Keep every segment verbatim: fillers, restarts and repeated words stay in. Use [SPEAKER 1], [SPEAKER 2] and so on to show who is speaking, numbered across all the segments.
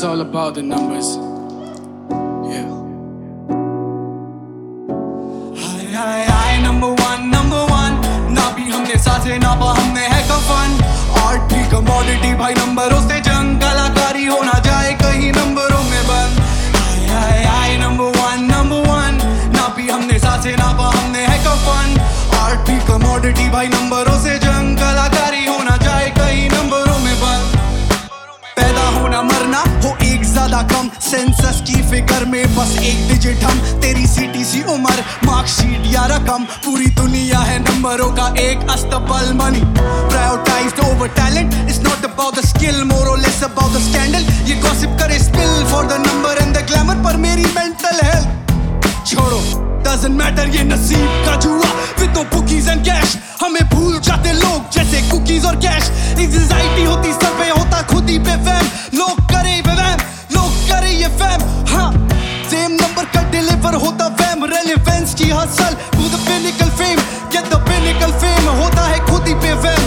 [SPEAKER 1] all about the numbers. Yeah.
[SPEAKER 2] हाय हाय हाय नंबर वन नंबर वन ना भी हमने साथे ना पा हमने है कफन आर्ट भी कमोडिटी भाई नंबरों से जंग कलाकारी हो ना जाए कहीं नंबरों में बंद हाय हाय हाय नंबर वन नंबर वन ना भी हमने साथे ना पा हमने है कफन आर्ट भी कमोडिटी भाई नंबरों से जंग कलाकारी हो ना जाए कहीं नंबरों में बंद पैदा होना मरना हो एक ज्यादा कम सेंसस की फिगर में बस एक डिजिट हम तेरी सीटीसी उम्र मार्कशीट या रकम पूरी दुनिया है नंबरों का एक अस्तबल money prioritized over talent it's not about the skill more और लेस अबाउट द स्कैंडल ये गॉसिप करे spill for the number and the glamour पर मेरी मेंटल हेल्थ छोड़ो डजंट मैटर ये नसीब का जुआ with no bookies and cash हमें भूल जाते लोग जैसे कुकीज और कैश एंजाइटी होती सब पे होता खुद ही पे फैम लोग करे वैम लोग करे ये फैम हाँ सेम नंबर का डिलीवर होता वैम रेलेवेंस की hustle to the pinnacle fame get the pinnacle fame होता है खुद ही पे वैम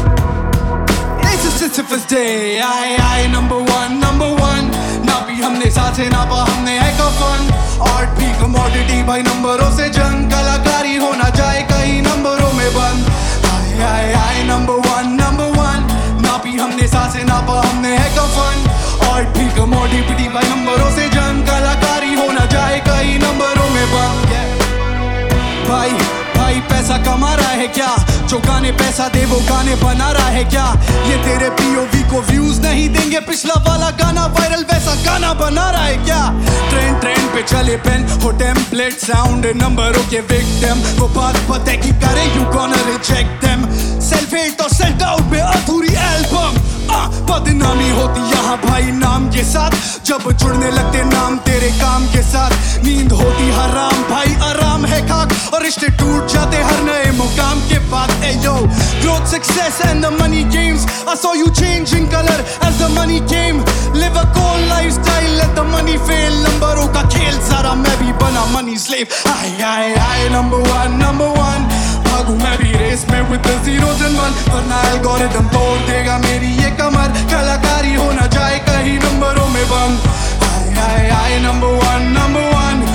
[SPEAKER 2] it's a Sisyphus day I I number one number one ना भी हमने साथे ना पा हमने है कफन आर्ट भी कमोडिटी भाई नंबरों से जंग कलाकारी हो ना जाए कहीं नंबरों में बंद I I I number one number one ना भी हमने साथे ना पा हमने है कफन आर्ट भी कमोडिटी भाई नंबरों से जंग कलाकारी हो ना जाए कहीं नंबरों में बंद भाई भाई पैसा कमा रहा है क्या जो गाने पैसा दे वो गाने बना रहा है क्या ये तेरे पीओवी को व्यूज नहीं देंगे पिछला वाला गाना वायरल वैसा गाना बना रहा है क्या ट्रेंड ट्रेंड पे चले पेन हो टेम्पलेट साउंड नंबरों के विक्टिम वो बात पता है कि करे you gonna reject them self hate और सेल्फ डाउट पे अधूरी एल्बम बदनामी होती यहाँ भाई नाम के साथ जब जुड़ने लगते नाम तेरे काम के साथ नींद होती हराम भाई आराम है खाक और रिश्ते टूट जाते हर नए मुकाम के बाद ए यो growth success and the money games I saw you changing color as the money came live a cold lifestyle let the money fail नंबरों का खेल सारा मैं भी बना money slave I I I number one number one भागू मैं भी रेस में with the zeros and one वरना एल्गोरिथम तोड़ देगा मेरी ये कमर कलाकारी हो ना जाए कहीं नंबरों में बंद I I I number one number one